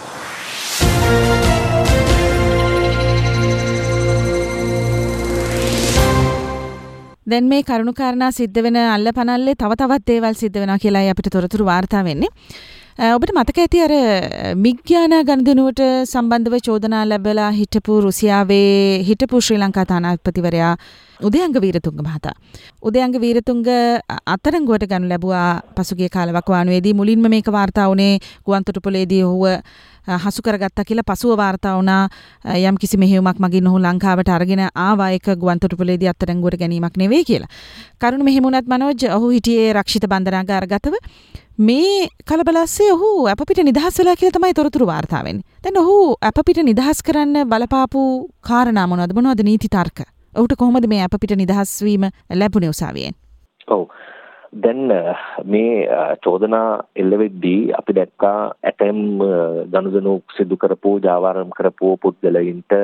දැන් මේ කරුණු කාරණා සිද්ධ වෙන අල්ලපනල්ලේ තව තවත් දේවල් සිද්ධ වෙනවා කියලායි අපිට තොරතුරු වාර්තා වෙන්නේ. ඔබට මතක ඇති අර මිග්ඥාන ගනුදෙනුවට සම්බන්ධව චෝදනා ලැබලා හිටපු රුසියාවේ හිටපු ශ්‍රී ලංකා තානාපතිවරයා උදයංග වීරතුංග මහතා. උදයංග වීරතුංග අත්අඩංගුවට ගනු ලැබුවා පසුගිය කාලවකවානුවේදී. මුලින්ම මේක වාර්තා වුණේ ගුවන්තොටුපළේදී ඔහුව හසු කරගත්තා කියලා පසුව වාර්තා වුණා යම් කිසි මෙහෙයුමක් මගින් ඔහු ලංකාවට අරගෙන ආවා. ඒක ගුවන්තොටුපළේදී අත්අඩංගුවට ගැනීමක් නෙවෙයි කියලා. කරුණ මෙහෙම වුණත් මනෝජ් ඔහු හිටියේ රක්ෂිත බන්ධනාගාරගතව. මේ කලබලස්සේ ඔහු අපිට නිදහස් වෙලා කියලා තමයි තොරතුරු වාර්තා වෙන්නේ. දැන් ඔහු අපිට නිදහස් කරන්න බලපාපු කාරණා මොනවද? මොනවද නීති තර්ක? ඔහුට කොහොමද මේ අපිට නිදහස් වීම ලැබුණේ උසාවියෙන්? ඔව්. දැන් මේ චෝදනා එල්ල වෙද්දී අපි දැක්කා ඇතැම් ගනුදෙනු සිදු කරපු ජාවාරම් කරපු පුද්ගලයින්ට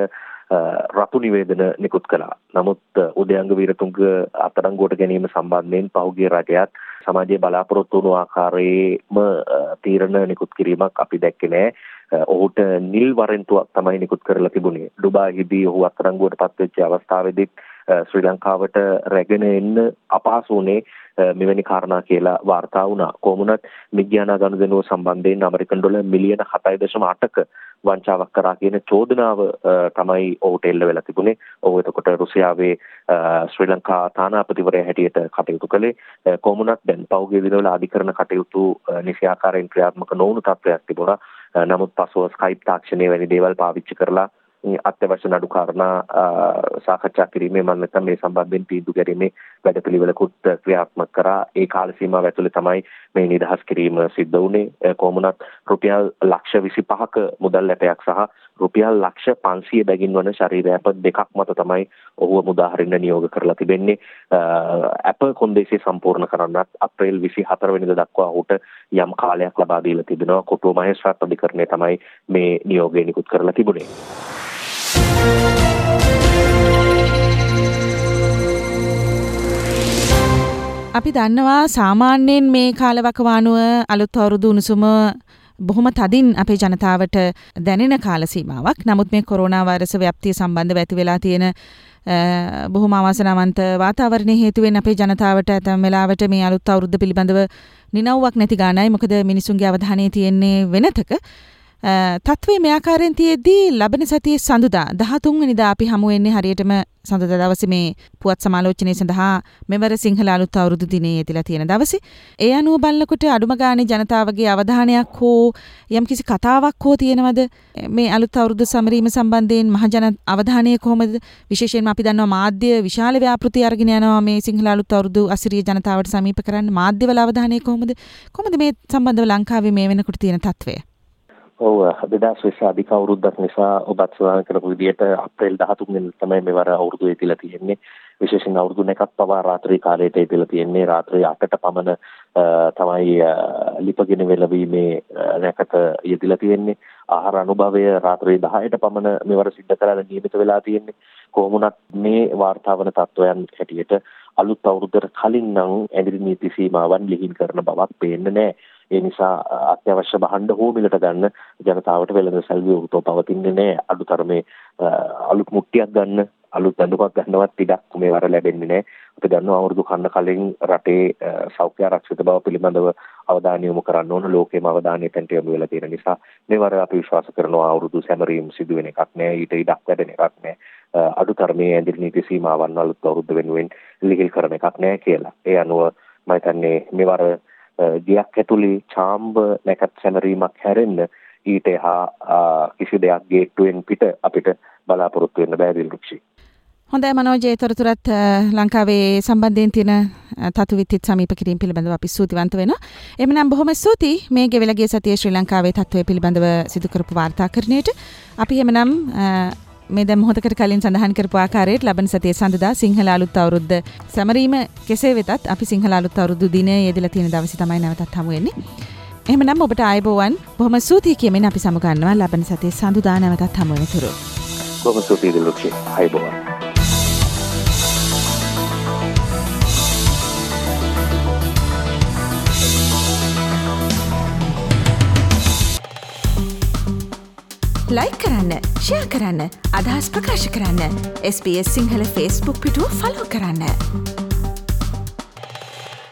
රතු නිවේදන නිකුත් කළා. නමුත් උදයංග වීරතුංග අත්අඩංගුවට ගැනීම සම්බන්ධයෙන් පහුගිය රජයත් සමාජයේ බලාපොරොත්තු වුණු ආකාරයේම තීරණ නිකුත් කිරීමක් අපි දැක්කේ නෑ. ඔහුට නිල් වරෙන්තුවක් තමයි නිකුත් කරලා තිබුණේ. ඩුබායිදී ඔහු අත්අඩංගුවට පත්වෙච්ච අවස්ථාවේදී ශ්‍රී ලංකාවට රැගෙන එන්න අපහසු වුණේ මෙවැනි කාරණා කියලා වාර්තා වුණා. කොහොමුණත් මිග්ඥාන ගනුදෙනුව සම්බන්ධයෙන් ඇමරිකන් ඩොලර් මිලියන හතයි දශම අටක වංචාවක් කරා කියන චෝදනාව තමයි ඔහුට එල්ල වෙලා තිබුණේ. ඔහු එතකොට රුසියාවේ ශ්‍රී ලංකා තානාපතිවරයා හැටියට කටයුතු කළේ. කොහොමුණත් දැන් පහුගිය දිනවල අධිකරණ කටයුතු නිසියාකාරයෙන් ක්‍රියාත්මක නොවුණු තත්ත්වයක් තිබුණා. නමුත් පසුව ස්කයිප් තාක්ෂණය වැනි දේවල් පාවිච්චි කරලා අත්‍යවශ්‍ය නඩු කාරණා සාකච්ඡා කිරීමේ මම නැත්නම් මේ සම්බන්ධයෙන් තීන්දුව ගැනීමේ වැඩපිළිවෙලකුත් ක්‍රියාත්මක කරා. ඒ කාල සීමාව ඇතුළේ තමයි මේ නිදහස් කිරීම සිද්ධ වුණේ. කොහොමුණත් රුපියල් ලක්ෂ විසිපහක මුදල් ලැපයක් සහ රුපියල් ලක්ෂ පන්සිය බැගින් වන ශරීරයප දෙකක් මත තමයි ඔහුව මුදාහරින්න නියෝග කරලා තිබෙන්නේ. අප කොන්දේසිය සම්පූර්ණ කරන්නත් අප්‍රේල් විසිහතර වෙනිදා දක්වා ඔහුට යම් කාලයක් ලබා දීලා තිබෙනවා. කොටුව මහේස්ත්‍රාත් අධිකරණය තමයි මේ නියෝගය නිකුත් කරලා තිබුණේ. අපි දන්නවා සාමාන්‍යයෙන් මේ කාලවකවානුව අලුත් අවුරුදු උණුසුම බොහොම තදින් අපේ ජනතාවට දැනෙන කාල සීමාවක්. නමුත් මේ කොරෝනා වෛරස ව්‍යාප්තිය සම්බන්ධව ඇති වෙලා තියෙන බොහොම අවාසනාවන්ත වාතාවරණයේ හේතුවෙන් අපේ ජනතාවට ඇතැම් වෙලාවට මේ අලුත් අවුරුද්ද පිළිබඳව නිනව්වක් නැති ගානයි. මොකද මිනිසුන්ගේ අවධානය තියෙන්නේ වෙනතක. තත්ත්වයේ මේ ආකාරයෙන් තියෙද්දී ලබන සතියේ සඳුදා දහතුන් වෙනිදා අපි හමු වෙන්නේ හරියටම සඳුදා දවසේ මේ පුවත් සමාලෝචනය සඳහා මෙවර සිංහල අලුත් අවුරුදු දිනේ යෙදලා තියෙන දවසේ. ඒ අනුව බලනකොට අඩුම ගානේ ජනතාවගේ අවධානයක් හෝ යම්කිසි කතාවක් හෝ තියෙනවද මේ අලුත් අවුරුදු සමරීම සම්බන්ධයෙන් මහජන අවධානය කොහොමද? විශේෂයෙන්ම අපි දන්නවා මාධ්‍ය විශාල ව්‍යාපෘති අරගෙන යනවා මේ සිංහල අලුත් අවුරුදු අසිරිය ජනතාවට සමීප කරන්න. මාධ්‍යවල අවධානය කොහොමද? කොහොමද මේ සම්බන්ධව ලංකාවේ මේ වෙනකොට තියෙන තත්ත්වය? ඔව් දෙදාස් විස්ස අධික අවුරුද්දක් නිසා ඔබත් සඳහන් කරපු විදිහට අප්‍රේල් දහතුන් වෙනිදා තමයි මෙවර අවුරුදු ඉතිලා තියෙන්නේ. විශේෂයෙන් අවුරුදු නැකත් පවා රාත්‍රී කාලයට ඉතිලා තියෙන්නේ. රාත්‍රී අටට පමණ තමයි ලිපගෙන වෙලවීමේ නැකත යෙදලා තියෙන්නේ. ආහාර අනුභවය රාත්‍රී දහයට පමණ මෙවර සිද්ධ කරලා නියමිත වෙලා තියෙන්නේ. කොහොමුණත් මේ වාර්තාවන තත්වයන් හැටියට අලුත් අවුරුද්දට කලින් නම් ඇඳිරි නීති සීමාවන් ලිහිල් කරන බවක් පේන්නේ නැහැ. ඒ නිසා අත්‍යවශ්‍ය භාණ්ඩ හෝ මිලට ගන්න ජනතාවට වෙළඳ සැලවිය උතෝ පවතින්නේ නැහැ. අඩුතරමේ අලුත් මුට්ටියක් ගන්න, අලුත් ඇඳුමක් ගන්නවත් ඉඩක් මේ වර ලැබෙන්නේ නැහැ. අපි දන්නවා අවුරුදු කන්න කලින් රටේ සෞඛ්‍ය ආරක්ෂිත බව පිළිබඳව අවධානය යොමු කරන්න ඕන. ලෝකෙම අවධානය එතනට යොමු වෙලා තියෙන නිසා මේ වර අපි විශ්වාස කරනවා අවුරුදු සැමරීම් සිදු වෙන එකක් නෑ. ඊට ඉඩක් වැඩෙන එකක් නෑ. අඩුතරමේ ඇඳිලි නීති සීමාවන් අලුත් අවුරුද්ද වෙනුවෙන් ලිහිල් කරන එකක් නෑ කියලා. ඒ අනුව මම හිතන්නේ මේ වර ගියක් ඇතුලේ චාම්බ නැකත් සැමරීමක් හැරෙන්න ඊට එහා කිසි දෙයක් ගේට්ටුවෙන් පිට අපිට බලාපොරොත්තු වෙන්න බෑ දිල්රුක්ෂි. හොඳයි මනෝජේ, තොරතුරත් ලංකාවේ සම්බන්ධයෙන් තියෙන තතු විත්තිත් සමීප කිරීම පිළිබඳව අපි ස්තුතිවන්ත වෙනවා. එhmenan බොහොම ස්තුතියි මේ ගෙවලා ගිය සතියේ ශ්‍රී ලංකාවේ තත්ත්වය පිළිබඳව සිදු කරපු වාර්තාකරණයට. අපි එhmenan මේ දැන් මොහොතකට කලින් සඳහන් කරපු ආකාරයට ලබන සතියේ සඳුදා සිංහල අලුත් අවුරුද්ද සැමරීම කෙසේ වෙතත් අපි සිංහල අලුත් අවුරුදු දිනයේ යෙදලා තියෙන දවසේ තමයි නැවතත් හමු වෙන්නේ. එහෙමනම් ඔබට ආයුබෝවන්. බොහොම ස්තුතියි කියමින් අපි සමු ගන්නවා ලබන සතියේ සඳුදා නැවතත් හමු වෙනතුරු. බොහොම ස්තුතියි දිල්රුක්ෂි. ආයුබෝවන්. ලයික් කරන්න, ෂෙයා කරන්න, අදහස් ප්‍රකාශ කරන්න. S B S Sinhala Facebook පිටුව ෆලෝ කරන්න.